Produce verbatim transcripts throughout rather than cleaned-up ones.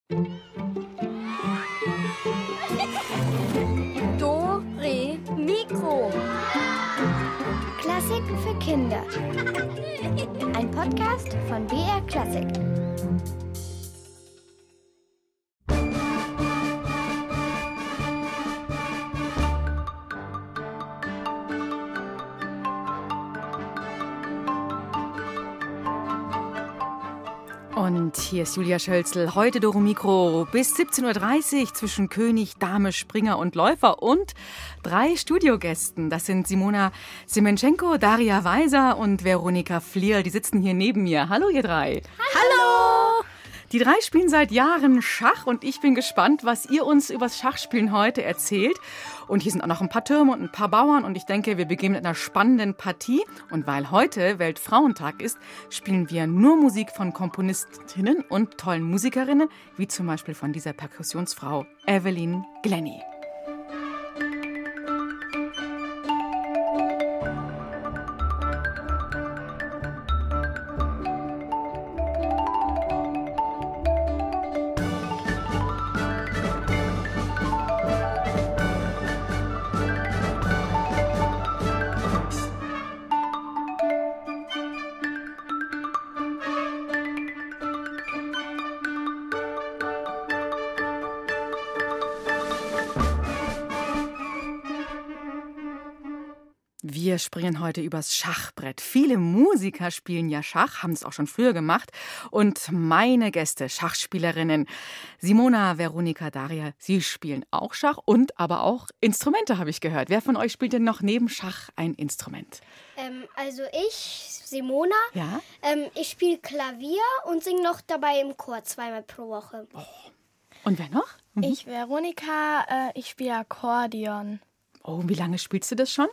Dore Mikro. Klassiken für Kinder. Ein Podcast von B R Klassik. Und hier ist Julia Schölzel, heute Dore Mikro bis siebzehn Uhr dreißig zwischen König, Dame, Springer und Läufer und drei Studiogästen. Das sind Simona Semenschenko, Daria Weiser und Veronika Flierl. Die sitzen hier neben mir. Hallo ihr drei. Hallo! Die drei spielen seit Jahren Schach und ich bin gespannt, was ihr uns übers Schachspielen heute erzählt. Und hier sind auch noch ein paar Türme und ein paar Bauern und ich denke, wir beginnen mit einer spannenden Partie. Und weil heute Weltfrauentag ist, spielen wir nur Musik von Komponistinnen und tollen Musikerinnen, wie zum Beispiel von dieser Perkussionsfrau Evelyn Glennie. Wir springen heute übers Schachbrett. Viele Musiker spielen ja Schach, haben es auch schon früher gemacht. Und meine Gäste, Schachspielerinnen, Simona, Veronika, Daria, sie spielen auch Schach und aber auch Instrumente, habe ich gehört. Wer von euch spielt denn noch neben Schach ein Instrument? Ähm, also ich, Simona, Ja? ähm, ich spiele Klavier und singe noch dabei im Chor zweimal pro Woche. Oh. Und wer noch? Mhm. Ich, Veronika, äh, ich spiele Akkordeon. Oh, wie lange spielst du das schon?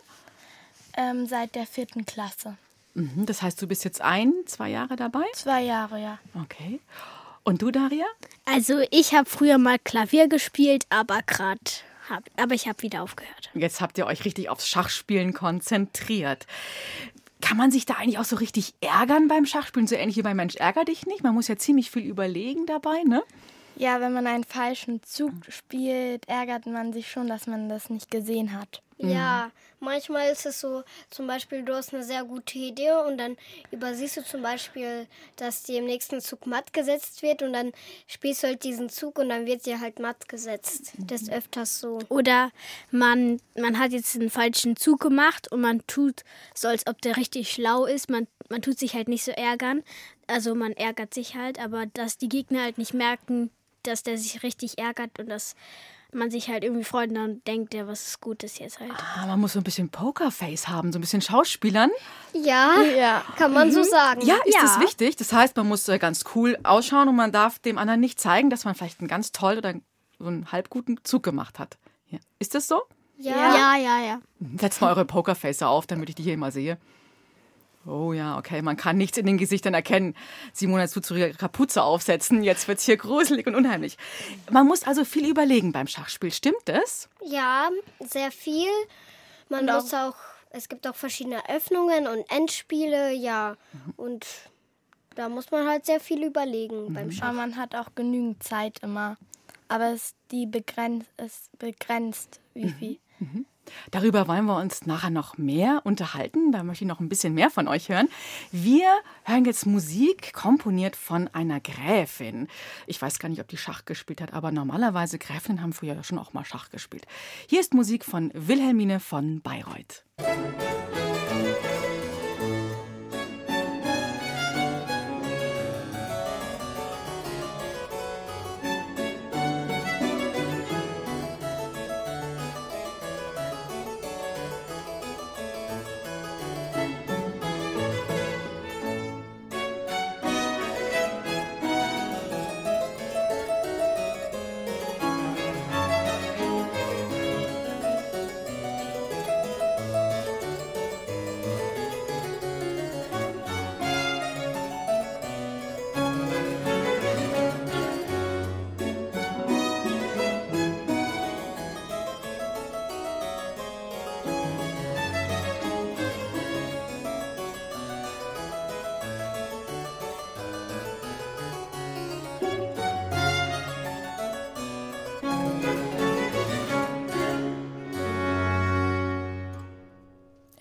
Ähm, seit der vierten Klasse. Mhm, das heißt, du bist jetzt ein, zwei Jahre dabei? Zwei Jahre, ja. Okay. Und du, Daria? Also ich habe früher mal Klavier gespielt, aber gerade hab, aber ich habe wieder aufgehört. Jetzt habt ihr euch richtig aufs Schachspielen konzentriert. Kann man sich da eigentlich auch so richtig ärgern beim Schachspielen? So ähnlich wie beim Mensch ärger dich nicht? Man muss ja ziemlich viel überlegen dabei, ne? Ja, wenn man einen falschen Zug spielt, ärgert man sich schon, dass man das nicht gesehen hat. Ja, manchmal ist es so, zum Beispiel, du hast eine sehr gute Idee und dann übersiehst du zum Beispiel, dass dir im nächsten Zug matt gesetzt wird und dann spielst du halt diesen Zug und dann wird dir halt matt gesetzt. Das ist öfters so. Oder man, man hat jetzt einen falschen Zug gemacht und man tut so, als ob der richtig schlau ist. Man, man tut sich halt nicht so ärgern. Also man ärgert sich halt, aber dass die Gegner halt nicht merken, dass der sich richtig ärgert und dass man sich halt irgendwie freut und dann denkt, ja, was ist Gutes jetzt halt. Ah, man muss so ein bisschen Pokerface haben, so ein bisschen Schauspielern. Ja, Ja. kann man so sagen. Ja, ist Ja. das wichtig? Das heißt, man muss äh, ganz cool ausschauen und man darf dem anderen nicht zeigen, dass man vielleicht einen ganz toll oder so einen halb guten Zug gemacht hat. Ja. Ist das so? Ja. Ja, ja, ja. Setzt mal eure Pokerface auf, damit ich die hier immer sehe. Oh ja, okay, man kann nichts in den Gesichtern erkennen. Simona, jetzt tut ihre Kapuze aufsetzen, jetzt wird's hier gruselig und unheimlich. Man muss also viel überlegen beim Schachspiel, stimmt das? Ja, sehr viel. Man Und muss auch, es gibt auch verschiedene Öffnungen und Endspiele, ja. Und da muss man halt sehr viel überlegen beim Schach. Aber man hat auch genügend Zeit immer. Aber es die begrenzt, es begrenzt, wie viel. Darüber wollen wir uns nachher noch mehr unterhalten. Da möchte ich noch ein bisschen mehr von euch hören. Wir hören jetzt Musik, komponiert von einer Gräfin. Ich weiß gar nicht, ob die Schach gespielt hat, aber normalerweise Gräfinnen haben früher schon auch mal Schach gespielt. Hier ist Musik von Wilhelmine von Bayreuth.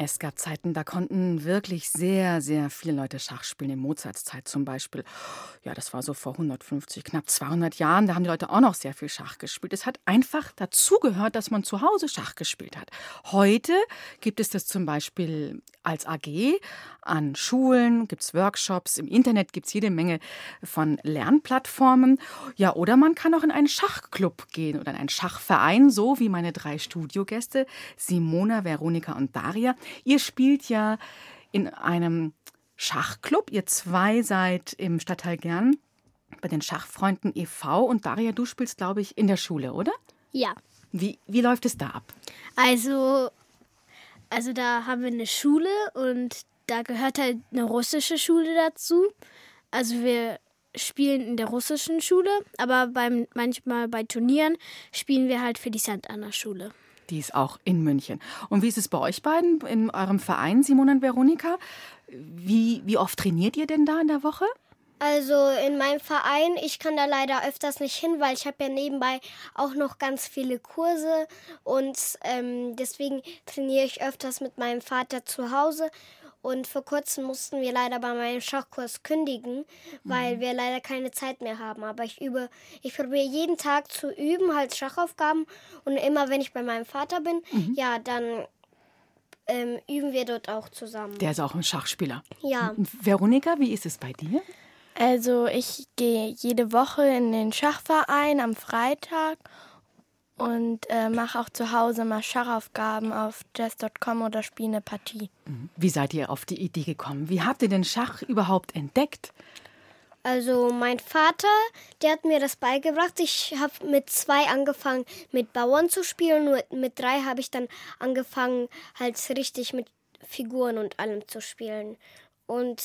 Es gab Zeiten, da konnten wirklich sehr, sehr viele Leute Schach spielen. In Mozarts Zeit zum Beispiel. Ja, das war so vor hundertfünfzig, knapp zweihundert Jahren. Da haben die Leute auch noch sehr viel Schach gespielt. Es hat einfach dazugehört, dass man zu Hause Schach gespielt hat. Heute gibt es das zum Beispiel als A G an Schulen, gibt es Workshops. Im Internet gibt es jede Menge von Lernplattformen. Ja, oder man kann auch in einen Schachclub gehen oder in einen Schachverein, so wie meine drei Studiogäste, Simona, Veronika und Daria. Ihr spielt ja in einem Schachclub. Ihr zwei seid im Stadtteil Gern bei den Schachfreunden e V. Und Daria, du spielst, glaube ich, in der Schule, oder? Ja. Wie, wie läuft es da ab? Also, also da haben wir eine Schule und da gehört halt eine russische Schule dazu. Also wir spielen in der russischen Schule, aber beim, manchmal bei Turnieren spielen wir halt für die Sankt Anna Schule. Die ist auch in München. Und wie ist es bei euch beiden in eurem Verein, Simona und Veronika? Wie, wie oft trainiert ihr denn da in der Woche? Also in meinem Verein, ich kann da leider öfters nicht hin, weil ich habe ja nebenbei auch noch ganz viele Kurse und ähm, deswegen trainiere ich öfters mit meinem Vater zu Hause. Und vor kurzem mussten wir leider bei meinem Schachkurs kündigen, weil mhm. wir leider keine Zeit mehr haben. Aber ich übe, ich probiere jeden Tag zu üben, halt Schachaufgaben. Und immer wenn ich bei meinem Vater bin, mhm. ja, dann ähm, üben wir dort auch zusammen. Der ist auch ein Schachspieler. Ja. Veronika, wie ist es bei dir? Also ich gehe jede Woche in den Schachverein am Freitag und äh, mache auch zu Hause mal Schachaufgaben auf chess Punkt com oder spiele eine Partie. Wie seid ihr auf die Idee gekommen? Wie habt ihr den Schach überhaupt entdeckt? Also mein Vater, der hat mir das beigebracht. Ich habe mit zwei angefangen, mit Bauern zu spielen. Nur mit drei habe ich dann angefangen, halt richtig mit Figuren und allem zu spielen. Und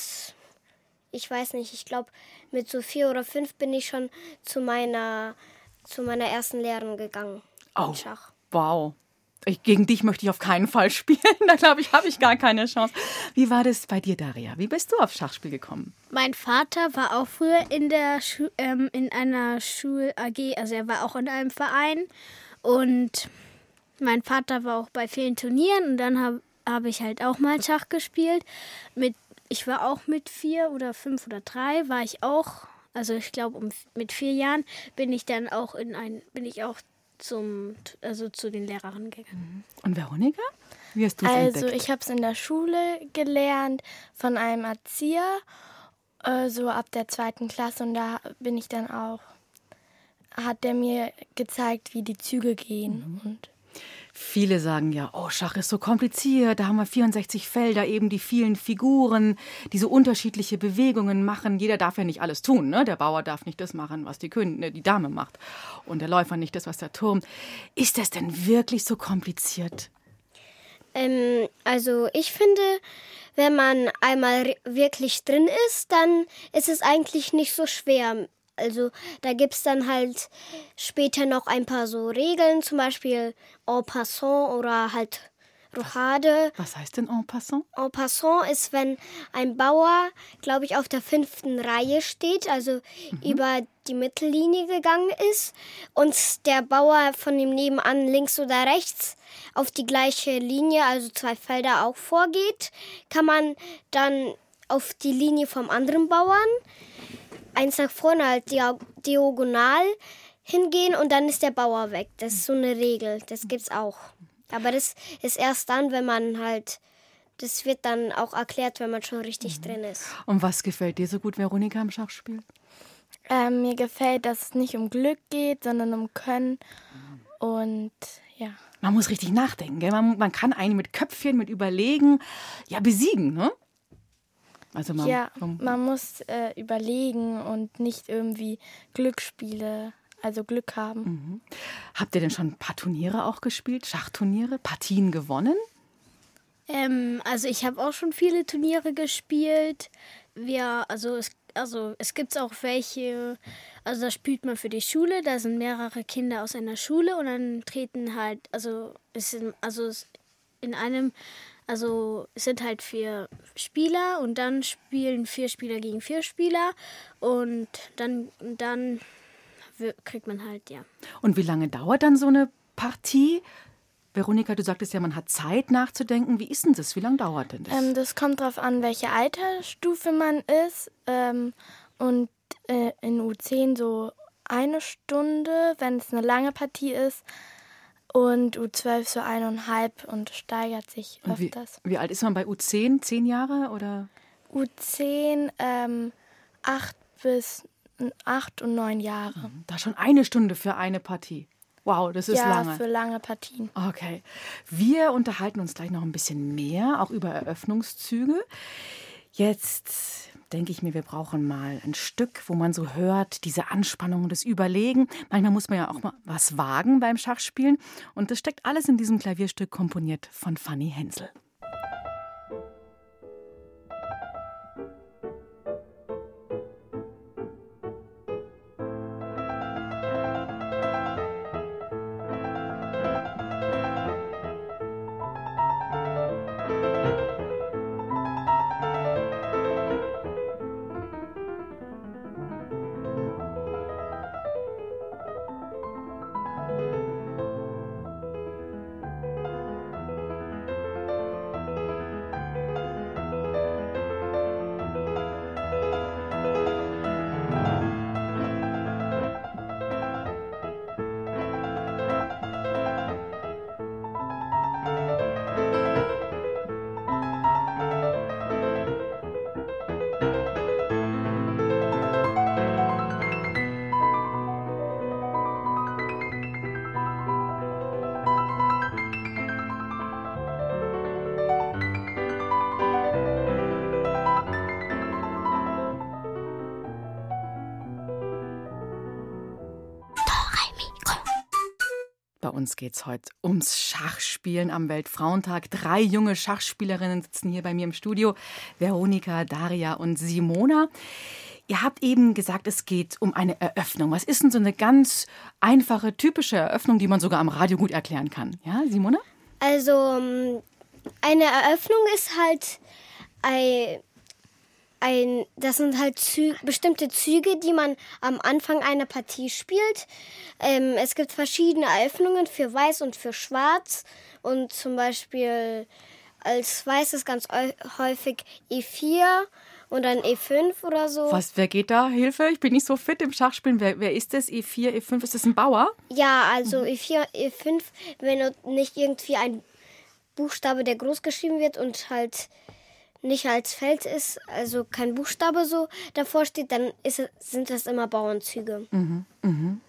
ich weiß nicht, ich glaube, mit so vier oder fünf bin ich schon zu meiner... zu meiner ersten Lehrerin gegangen. Oh, Schach. Wow. Ich, gegen dich möchte ich auf keinen Fall spielen. Da glaube ich, habe ich gar keine Chance. Wie war das bei dir, Daria? Wie bist du aufs Schachspiel gekommen? Mein Vater war auch früher in der Schu- ähm, in einer Schul-A G, also er war auch in einem Verein. Und mein Vater war auch bei vielen Turnieren und dann habe hab ich halt auch mal Schach gespielt. Mit, ich war auch mit vier oder fünf oder drei, war ich auch. Also ich glaube, um, mit vier Jahren bin ich dann auch in ein, bin ich auch zum, also zu den Lehrerinnen gegangen. Und Veronika? Wie hast du es Also entdeckt? ich habe es in der Schule gelernt von einem Erzieher, äh, so ab der zweiten Klasse. Und da bin ich dann auch, hat der mir gezeigt, wie die Züge gehen. Mhm. Und Viele sagen ja, oh, Schach ist so kompliziert, da haben wir vierundsechzig Felder, eben die vielen Figuren, die so unterschiedliche Bewegungen machen. Jeder darf ja nicht alles tun, ne? Der Bauer darf nicht das machen, was die, Königin, die Dame macht und der Läufer nicht das, was der Turm. Ist das denn wirklich so kompliziert? Ähm, also ich finde, wenn man einmal wirklich drin ist, dann ist es eigentlich nicht so schwer. Also da gibt es dann halt später noch ein paar so Regeln, zum Beispiel en passant oder halt Rochade. Was heißt denn en passant? En passant ist, wenn ein Bauer, glaube ich, auf der fünften Reihe steht, also mhm. über die Mittellinie gegangen ist und der Bauer von dem nebenan links oder rechts auf die gleiche Linie, also zwei Felder auch vorgeht, kann man dann auf die Linie vom anderen Bauern eins nach vorne halt diagonal hingehen und dann ist der Bauer weg. Das ist so eine Regel, das gibt's auch. Aber das ist erst dann, wenn man halt, das wird dann auch erklärt, wenn man schon richtig mhm. drin ist. Und was gefällt dir so gut, Veronika, im Schachspiel? Ähm, mir gefällt, dass es nicht um Glück geht, sondern um Können und ja. Man muss richtig nachdenken, gell? Man, man kann einen mit Köpfchen, mit Überlegen ja besiegen, ne? Also man, ja, man muss äh, überlegen und nicht irgendwie Glücksspiele, also Glück haben. Mhm. Habt ihr denn schon ein paar Turniere auch gespielt, Schachturniere, Partien gewonnen? Ähm, also ich habe auch schon viele Turniere gespielt. Wir, also es, also es gibt auch welche, also da spielt man für die Schule, da sind mehrere Kinder aus einer Schule und dann treten halt, also es sind, also es in einem Also es sind halt vier Spieler und dann spielen vier Spieler gegen vier Spieler und dann, dann kriegt man halt, ja. Und wie lange dauert dann so eine Partie? Veronika, du sagtest ja, man hat Zeit nachzudenken. Wie ist denn das? Wie lange dauert denn das? Ähm, das kommt darauf an, welche Altersstufe man ist. Ähm, und äh, in U zehn so eine Stunde, wenn es eine lange Partie ist. Und U zwölf so eineinhalb und steigert sich Und wie, öfters. wie alt ist man bei U zehn? Zehn Jahre oder? U zehn ähm, acht bis acht und neun Jahre. Da schon eine Stunde für eine Partie. Wow, das ist ja, lange. für lange Partien. Okay. Wir unterhalten uns gleich noch ein bisschen mehr, auch über Eröffnungszüge. Jetzt denke ich mir, wir brauchen mal ein Stück, wo man so hört, diese Anspannung, das Überlegen. Manchmal muss man ja auch mal was wagen beim Schachspielen. Und das steckt alles in diesem Klavierstück, komponiert von Fanny Hensel. Bei uns geht es heute ums Schachspielen am Weltfrauentag. Drei junge Schachspielerinnen sitzen hier bei mir im Studio. Veronika, Daria und Simona. Ihr habt eben gesagt, es geht um eine Eröffnung. Was ist denn so eine ganz einfache, typische Eröffnung, die man sogar am Radio gut erklären kann? Ja, Simona? Also eine Eröffnung ist halt ein... Ein, das sind halt Zü- bestimmte Züge, die man am Anfang einer Partie spielt. Ähm, es gibt verschiedene Eröffnungen für Weiß und für Schwarz. Und zum Beispiel als Weiß ist ganz häufig E vier und dann E fünf oder so. Was, wer geht da? Hilfe, ich bin nicht so fit im Schachspielen. Wer, wer ist das? E vier, E fünf, ist das ein Bauer? Ja, also mhm. E vier, E fünf, wenn nicht irgendwie ein Buchstabe, der groß geschrieben wird und halt nicht als Feld ist, also kein Buchstabe so davor steht, dann ist es, sind das immer Bauernzüge. Mhm, mhm.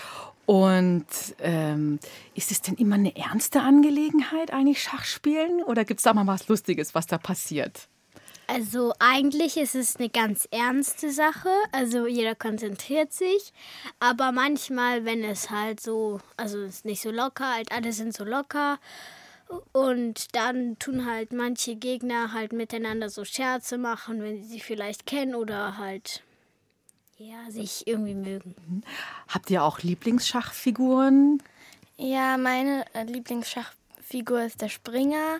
Und ähm, ist es denn immer eine ernste Angelegenheit, eigentlich Schachspielen? Oder gibt es da mal was Lustiges, was da passiert? Also eigentlich ist es eine ganz ernste Sache, also jeder konzentriert sich, aber manchmal, wenn es halt so, also es ist nicht so locker, halt alle sind so locker, und dann tun halt manche Gegner halt miteinander so Scherze machen, wenn sie sich vielleicht kennen oder halt ja, sich irgendwie mögen. Habt ihr auch Lieblingsschachfiguren? Ja, meine Lieblingsschachfigur ist der Springer,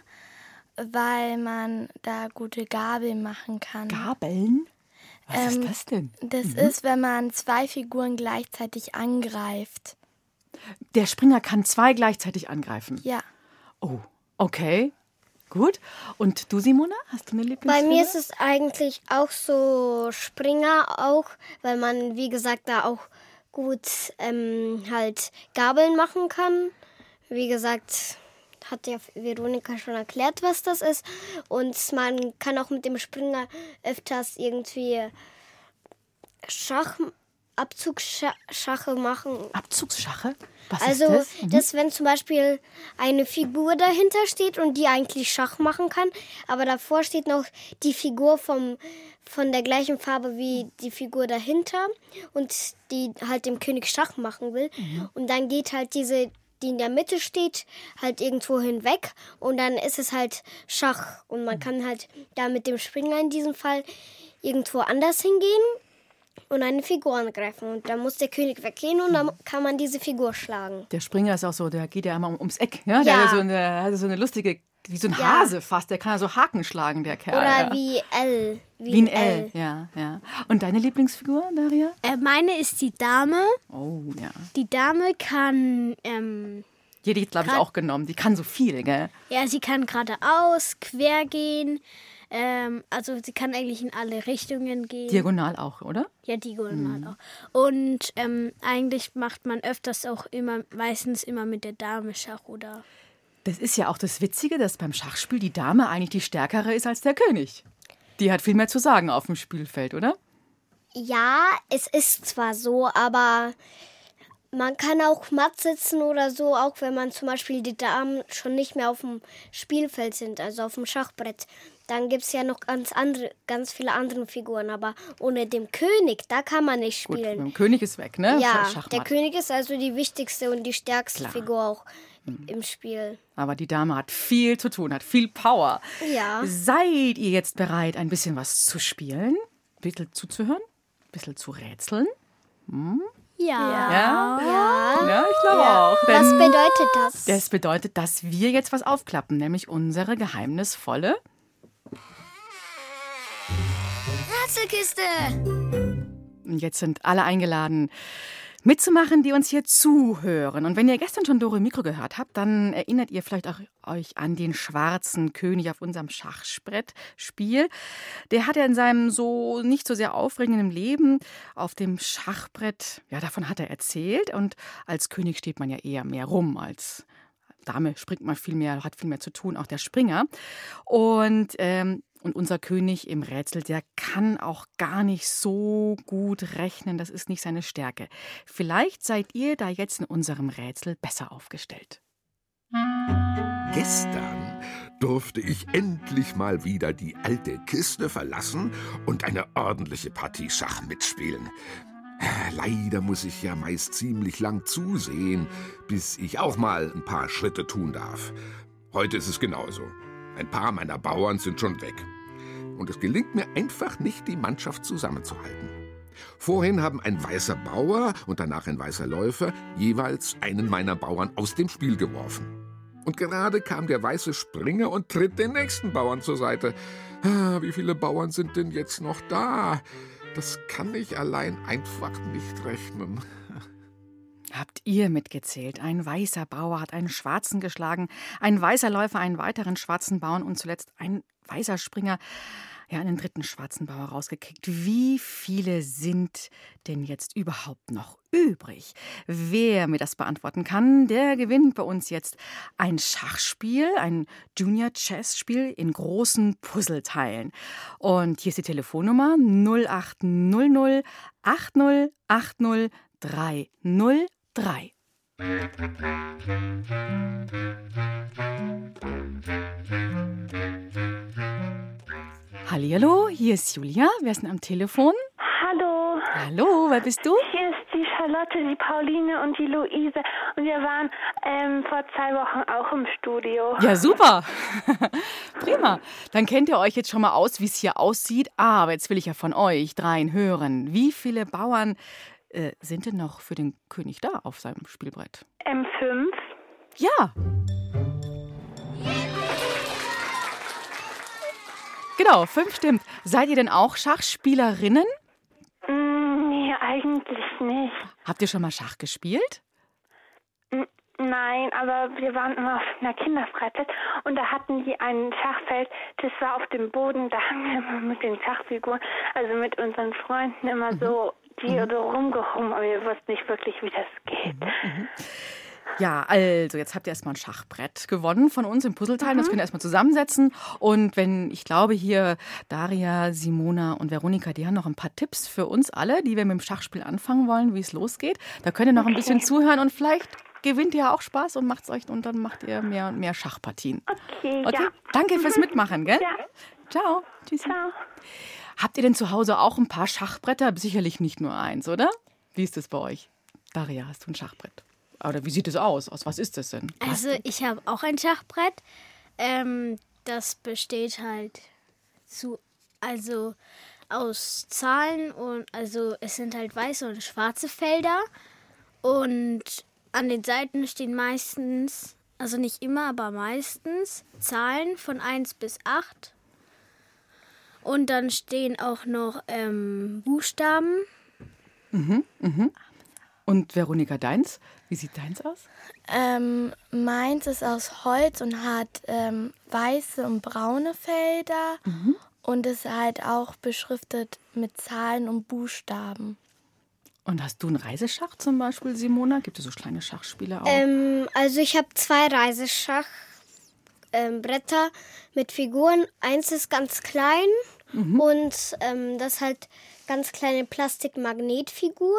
weil man da gute Gabeln machen kann. Gabeln? Was ähm, ist das denn? Das mhm. ist, wenn man zwei Figuren gleichzeitig angreift. Der Springer kann zwei gleichzeitig angreifen? Ja. Oh, okay, gut. Und du, Simona, hast du eine Lieblingsfigur? Bei mir ist es eigentlich auch so Springer auch, weil man, wie gesagt, da auch gut ähm, halt Gabeln machen kann. Wie gesagt, hat ja Veronika schon erklärt, was das ist. Und man kann auch mit dem Springer öfters irgendwie Schach, Abzugsschache machen. Abzugsschache? Was also, ist das? Mhm. das, wenn zum Beispiel eine Figur dahinter steht und die eigentlich Schach machen kann, aber davor steht noch die Figur vom, von der gleichen Farbe wie die Figur dahinter und die halt dem König Schach machen will. Mhm. Und dann geht halt diese, die in der Mitte steht, halt irgendwo hinweg und dann ist es halt Schach. Und man kann halt da mit dem Springer in diesem Fall irgendwo anders hingehen und eine Figur angreifen. Und dann muss der König weggehen und dann kann man diese Figur schlagen. Der Springer ist auch so, der geht ja immer ums Eck. Ja? Der Ja. hat so eine, hat so eine lustige, wie so ein Ja. Hase fast. Der kann ja so Haken schlagen, der Kerl. Oder ja. wie L. Wie ein L. Ja, ja. Und deine Lieblingsfigur, Daria? Äh, meine ist die Dame. Oh, ja. Die Dame kann ähm, Die hätte ich, glaube ich, auch genommen. Die kann so viel, gell? Ja, sie kann geradeaus, quer gehen. Ähm, also sie kann eigentlich in alle Richtungen gehen. Diagonal auch, oder? Ja, diagonal mhm. auch. Und ähm, eigentlich macht man öfters auch immer, meistens immer mit der Dame Schach, oder? Das ist ja auch das Witzige, dass beim Schachspiel die Dame eigentlich die stärkere ist als der König. Die hat viel mehr zu sagen auf dem Spielfeld, oder? Ja, es ist zwar so, aber man kann auch matt sitzen oder so, auch wenn man zum Beispiel die Damen schon nicht mehr auf dem Spielfeld sind, also auf dem Schachbrett. Dann gibt es ja noch ganz andere, ganz viele andere Figuren, aber ohne den König, da kann man nicht spielen. Gut, der König ist weg, ne? Ja, Schachmatt. Der König ist also die wichtigste und die stärkste Klar. Figur auch mhm. im Spiel. Aber die Dame hat viel zu tun, hat viel Power. Ja. Seid ihr jetzt bereit, ein bisschen was zu spielen? Ein bisschen zuzuhören? Ein bisschen zu rätseln? Hm? Ja. Ja? Ja. Ja, ich glaube ja. auch. Was bedeutet das? Das bedeutet, dass wir jetzt was aufklappen, nämlich unsere geheimnisvolle Rätselkiste. Und jetzt sind alle eingeladen, mitzumachen, die uns hier zuhören. Und wenn ihr gestern schon Dore Mikro gehört habt, dann erinnert ihr vielleicht auch euch an den schwarzen König auf unserem Schachbrettspiel. Der hat ja in seinem so nicht so sehr aufregenden Leben auf dem Schachbrett, ja, davon hat er erzählt. Und als König steht man ja eher mehr rum als Dame, springt man viel mehr, hat viel mehr zu tun, auch der Springer. Und ähm, Und unser König im Rätsel, der kann auch gar nicht so gut rechnen. Das ist nicht seine Stärke. Vielleicht seid ihr da jetzt in unserem Rätsel besser aufgestellt. Gestern durfte ich endlich mal wieder die alte Kiste verlassen und eine ordentliche Partie Schach mitspielen. Leider muss ich ja meist ziemlich lang zusehen, bis ich auch mal ein paar Schritte tun darf. Heute ist es genauso. Ein paar meiner Bauern sind schon weg. Und es gelingt mir einfach nicht, die Mannschaft zusammenzuhalten. Vorhin haben ein weißer Bauer und danach ein weißer Läufer jeweils einen meiner Bauern aus dem Spiel geworfen. Und gerade kam der weiße Springer und tritt den nächsten Bauern zur Seite. Ah, wie viele Bauern sind denn jetzt noch da? Das kann ich allein einfach nicht rechnen. Habt ihr mitgezählt? Ein weißer Bauer hat einen schwarzen geschlagen, ein weißer Läufer einen weiteren schwarzen Bauern und zuletzt ein weißer Springer, ja, einen dritten schwarzen Bauer rausgekickt. Wie viele sind denn jetzt überhaupt noch übrig? Wer mir das beantworten kann, der gewinnt bei uns jetzt ein Schachspiel, ein Junior-Chess-Spiel in großen Puzzleteilen. Und hier ist die Telefonnummer null acht null null acht null acht null drei null drei. Hallihallo, hier ist Julia. Wer ist denn am Telefon? Hallo. Hallo, wer bist du? Hier ist die Charlotte, die Pauline und die Luise. Und wir waren ähm, vor zwei Wochen auch im Studio. Ja, super. Prima. Dann kennt ihr euch jetzt schon mal aus, wie es hier aussieht. Aber jetzt will ich ja von euch dreien hören. Wie viele Bauern äh, sind denn noch für den König da auf seinem Spielbrett? Ähm, fünf. Ja. Genau, fünf stimmt. Seid ihr denn auch Schachspielerinnen? Mm, nee, eigentlich nicht. Habt ihr schon mal Schach gespielt? N- Nein, aber wir waren immer auf einer Kinderfreizeit und da hatten die ein Schachfeld, das war auf dem Boden, da haben wir immer mit den Schachfiguren, also mit unseren Freunden immer mhm. so, die mhm. so rumgehoben, aber wir wussten nicht wirklich, wie das geht. Mhm. Ja, also jetzt habt ihr erstmal ein Schachbrett gewonnen von uns im Puzzleteil. Mhm. Das könnt ihr erstmal zusammensetzen. Und wenn, ich glaube hier, Daria, Simona und Veronika, die haben noch ein paar Tipps für uns alle, die wir mit dem Schachspiel anfangen wollen, wie es losgeht. Da könnt ihr noch okay. ein bisschen zuhören und vielleicht gewinnt ihr auch Spaß und macht's euch und dann macht ihr mehr und mehr Schachpartien. Okay, okay? ja. Danke fürs Mitmachen, gell? Ja. Ciao. Tschüss. Ciao. Habt ihr denn zu Hause auch ein paar Schachbretter? Sicherlich nicht nur eins, oder? Wie ist das bei euch? Daria, hast du ein Schachbrett? Oder wie sieht es aus? Aus was ist das denn? Also ich habe auch ein Schachbrett. Ähm, das besteht halt zu, also aus Zahlen und also es sind halt weiße und schwarze Felder. Und an den Seiten stehen meistens, also nicht immer, aber meistens Zahlen von eins bis acht. Und dann stehen auch noch ähm, Buchstaben. Mhm, mhm. Und Veronika, deins? Wie sieht deins aus? Ähm, meins ist aus Holz und hat ähm, weiße und braune Felder mhm. und ist halt auch beschriftet mit Zahlen und Buchstaben. Und hast du einen Reiseschach zum Beispiel, Simona? Gibt es so kleine Schachspiele auch? Ähm, also ich habe zwei Reiseschachbretter ähm, mit Figuren. Eins ist ganz klein mhm. und ähm, das halt ganz kleine Plastikmagnetfiguren.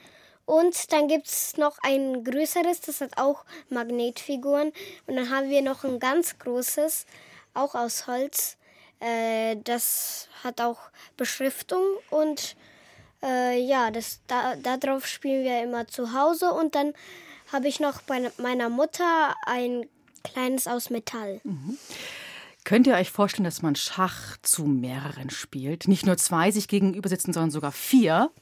Und dann gibt es noch ein größeres, das hat auch Magnetfiguren. Und dann haben wir noch ein ganz großes, auch aus Holz. Äh, das hat auch Beschriftung. Und äh, ja, das, da, darauf spielen wir immer zu Hause. Und dann habe ich noch bei meiner Mutter ein kleines aus Metall. Mhm. Könnt ihr euch vorstellen, dass man Schach zu mehreren spielt? Nicht nur zwei sich gegenüber sitzen, sondern sogar vier?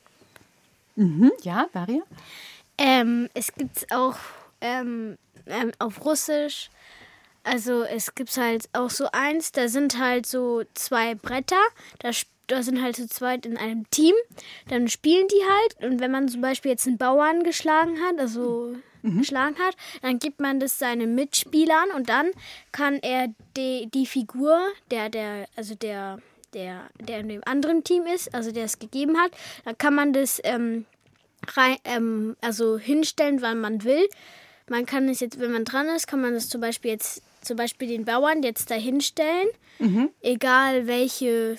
Mhm. Ja, Daria? Ähm, es gibt auch ähm, ähm, auf Russisch, also es gibt halt auch so eins, da sind halt so zwei Bretter, da, da sind halt so zweit in einem Team, dann spielen die halt und wenn man zum Beispiel jetzt einen Bauern geschlagen hat, also mhm. geschlagen hat, dann gibt man das seinen Mitspielern und dann kann er die, die Figur, der, der, also der... Der, der in dem anderen Team ist, also der es gegeben hat, dann kann man das ähm, rein, ähm, also hinstellen, wann man will. Man kann es jetzt, wenn man dran ist, kann man das zum Beispiel jetzt, zum Beispiel den Bauern jetzt da hinstellen, mhm. egal welche,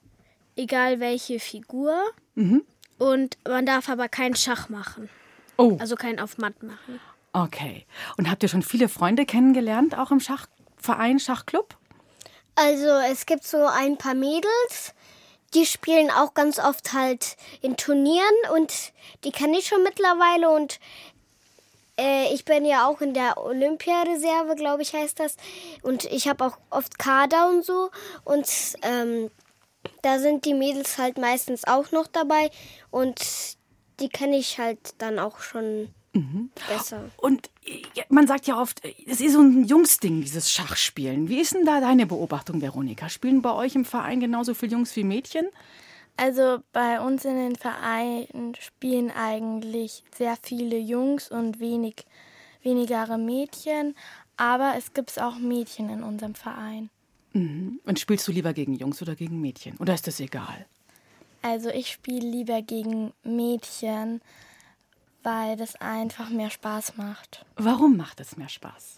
egal welche Figur. Mhm. Und man darf aber keinen Schach machen. Oh. Also keinen auf Matt machen. Okay. Und habt ihr schon viele Freunde kennengelernt, auch im Schachverein, Schachclub? Also es gibt so ein paar Mädels, die spielen auch ganz oft halt in Turnieren und die kenne ich schon mittlerweile und äh, ich bin ja auch in der Olympiareserve, glaube ich heißt das, und ich habe auch oft Kader und so und ähm, da sind die Mädels halt meistens auch noch dabei und die kenne ich halt dann auch schon mhm. besser. Und man sagt ja oft, es ist so ein Jungsding, dieses Schachspielen. Wie ist denn da deine Beobachtung, Veronika? Spielen bei euch im Verein genauso viele Jungs wie Mädchen? Also bei uns in den Vereinen spielen eigentlich sehr viele Jungs und wenig, wenigere Mädchen. Aber es gibt auch Mädchen in unserem Verein. Mhm. Und spielst du lieber gegen Jungs oder gegen Mädchen? Oder ist das egal? Also ich spiele lieber gegen Mädchen, weil das einfach mehr Spaß macht. Warum macht es mehr Spaß?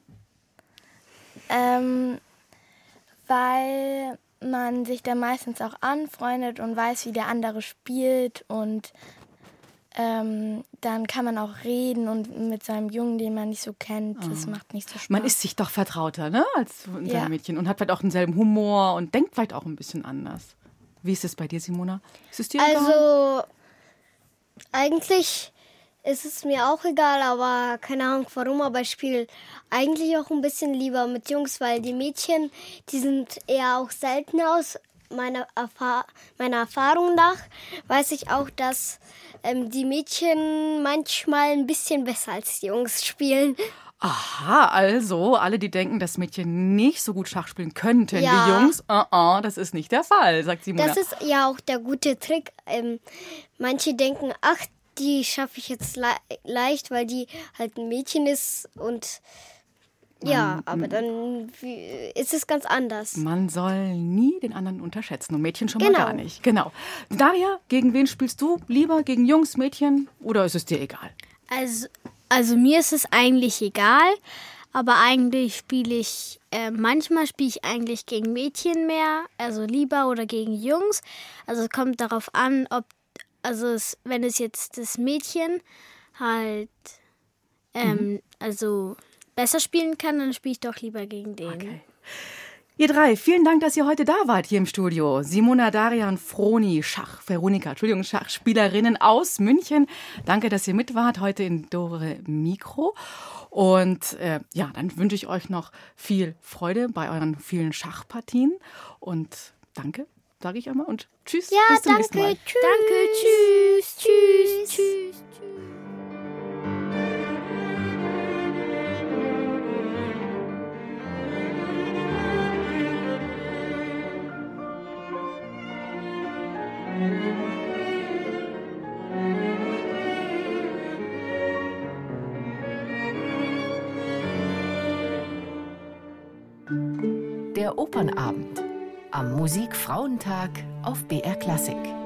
Ähm, weil man sich da meistens auch anfreundet und weiß, wie der andere spielt und ähm, dann kann man auch reden und mit seinem Jungen, den man nicht so kennt, das oh. macht nicht so Spaß. Man ist sich doch vertrauter, ne, als ein ja. Mädchen und hat vielleicht auch denselben Humor und denkt vielleicht auch ein bisschen anders. Wie ist es bei dir, Simona? Ist es dir egal? Also eigentlich ist es mir auch egal, aber keine Ahnung warum, aber ich spiele eigentlich auch ein bisschen lieber mit Jungs, weil die Mädchen, die sind eher auch seltener aus meiner, Erfahr- meiner Erfahrung nach. Weiß ich auch, dass ähm, die Mädchen manchmal ein bisschen besser als die Jungs spielen. Aha, also alle, die denken, dass Mädchen nicht so gut Schach spielen könnten ja. wie Jungs, uh -uh, das ist nicht der Fall, sagt Simona. Das ist ja auch der gute Trick. Ähm, manche denken, ach, die schaffe ich jetzt le- leicht, weil die halt ein Mädchen ist und ja, man, aber dann ist es ganz anders. Man soll nie den anderen unterschätzen und Mädchen schon genau. mal gar nicht. Genau. Daria, gegen wen spielst du lieber? Gegen Jungs, Mädchen oder ist es dir egal? Also, also mir ist es eigentlich egal, aber eigentlich spiele ich, äh, manchmal spiele ich eigentlich gegen Mädchen mehr, also lieber oder gegen Jungs. Also es kommt darauf an, ob Also es, wenn es jetzt das Mädchen halt ähm, mhm. also besser spielen kann, dann spiele ich doch lieber gegen den. Okay. Ihr drei, vielen Dank, dass ihr heute da wart hier im Studio. Simona, Daria und Froni, Schach, Veronika, Entschuldigung, Schachspielerinnen aus München. Danke, dass ihr mit wart heute in Dore Mikro. Und äh, ja, dann wünsche ich euch noch viel Freude bei euren vielen Schachpartien. Und danke. Sage ich einmal und tschüss, ja, bis zum danke, nächsten Mal. Tschüss. Danke, tschüss, tschüss, tschüss, tschüss. Der Opernabend am Musikfrauentag auf B R Klassik.